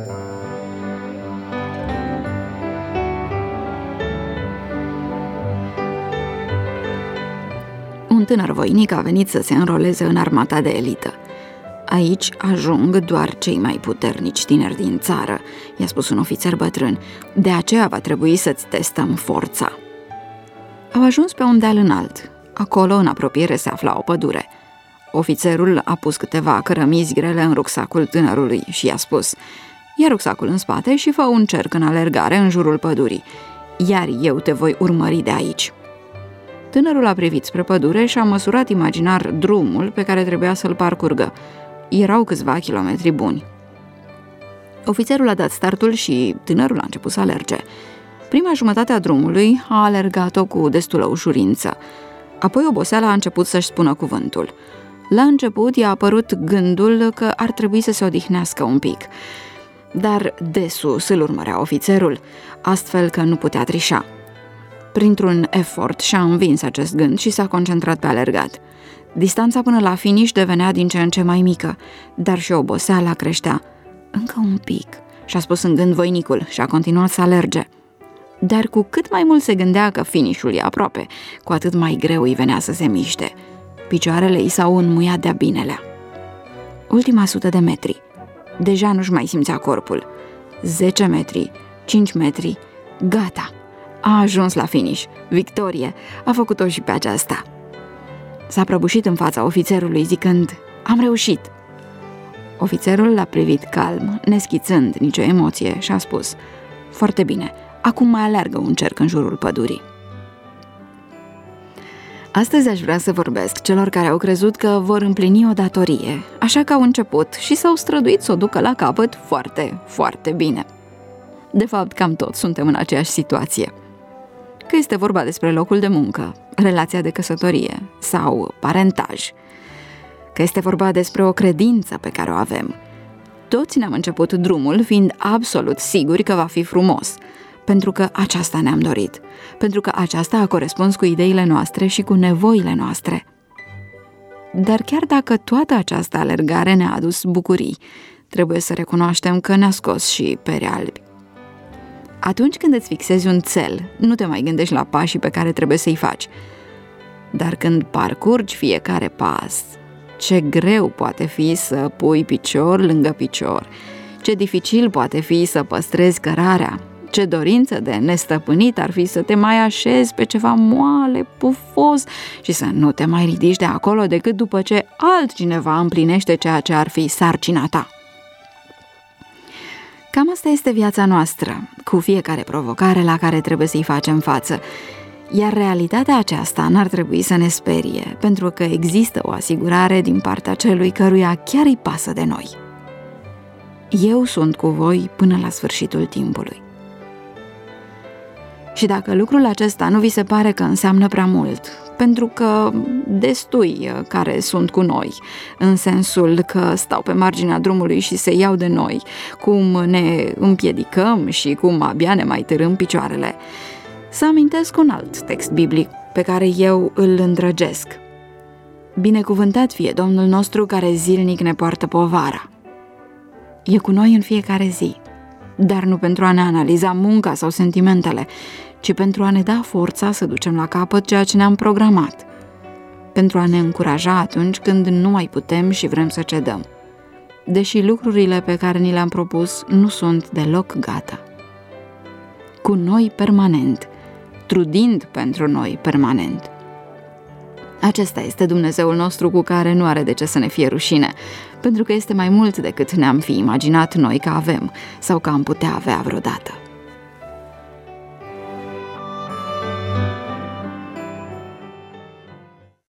Un tânăr voinic a venit să se înroleze în armata de elită. Aici ajung doar cei mai puternici tineri din țară, i-a spus un ofițer bătrân. De aceea va trebui să-ți testăm forța. Au ajuns pe un deal înalt. Acolo, în apropiere, se afla o pădure. Ofițerul a pus câteva cărămizi grele în rucsacul tânărului și i-a spus: ia rucsacul în spate și fă un cerc în alergare în jurul pădurii, iar eu te voi urmări de aici. Tânărul a privit spre pădure și a măsurat imaginar drumul pe care trebuia să-l parcurgă. Erau câțiva kilometri buni. Ofițerul a dat startul și tânărul a început să alerge. Prima jumătate a drumului a alergat-o cu destulă ușurință. Apoi oboseala a început să-și spună cuvântul. La început i-a apărut gândul că ar trebui să se odihnească un pic. Dar de sus îl urmărea ofițerul, astfel că nu putea trișa. Printr-un efort și-a învins acest gând și s-a concentrat pe alergat. Distanța până la finish devenea din ce în ce mai mică, dar și oboseala creștea. Încă un pic, și-a spus în gând voinicul și a continuat să alerge. Dar cu cât mai mult se gândea că finish-ul e aproape, cu atât mai greu îi venea să se miște. Picioarele i s-au înmuiat de-a binelea. Ultima 100 de metri. Deja nu-și mai simțea corpul. 10 metri, 5 metri, gata! A ajuns la finish. Victorie! A făcut-o și pe aceasta. S-a prăbușit în fața ofițerului zicând: am reușit! Ofițerul l-a privit calm, neschițând nicio emoție, și a spus: foarte bine, acum mai aleargă un cerc în jurul pădurii. Astăzi aș vrea să vorbesc celor care au crezut că vor împlini o datorie, așa că au început și s-au străduit să o ducă la capăt foarte, foarte bine. De fapt, cam toți suntem în aceeași situație. Că este vorba despre locul de muncă, relația de căsătorie sau parentaj, că este vorba despre o credință pe care o avem. Toți ne-am început drumul fiind absolut siguri că va fi frumos, pentru că aceasta ne-am dorit, pentru că aceasta a corespuns cu ideile noastre și cu nevoile noastre. Dar chiar dacă toată această alergare ne-a adus bucurii, trebuie să recunoaștem că ne-a scos și peri albi. Atunci când îți fixezi un țel, nu te mai gândești la pașii pe care trebuie să-i faci. Dar când parcurgi fiecare pas, ce greu poate fi să pui picior lângă picior, ce dificil poate fi să păstrezi cărarea, ce dorință de nestăpânit ar fi să te mai așezi pe ceva moale, pufos și să nu te mai ridici de acolo decât după ce altcineva împlinește ceea ce ar fi sarcina ta. Cam asta este viața noastră, cu fiecare provocare la care trebuie să-i facem față. Iar realitatea aceasta n-ar trebui să ne sperie, pentru că există o asigurare din partea celui căruia chiar îi pasă de noi. Eu sunt cu voi până la sfârșitul timpului. Și dacă lucrul acesta nu vi se pare că înseamnă prea mult, pentru că destui care sunt cu noi, în sensul că stau pe marginea drumului și se iau de noi, cum ne împiedicăm și cum abia ne mai târâm picioarele, să amintesc un alt text biblic pe care eu îl îndrăgesc. Binecuvântat fie Domnul nostru care zilnic ne poartă povara. E cu noi în fiecare zi, dar nu pentru a ne analiza munca sau sentimentele, ci pentru a ne da forța să ducem la capăt ceea ce ne-am programat, pentru a ne încuraja atunci când nu mai putem și vrem să cedăm, deși lucrurile pe care ni le-am propus nu sunt deloc gata. Cu noi permanent, trudind pentru noi permanent. Acesta este Dumnezeul nostru cu care nu are de ce să ne fie rușine, pentru că este mai mult decât ne-am fi imaginat noi că avem sau că am putea avea vreodată.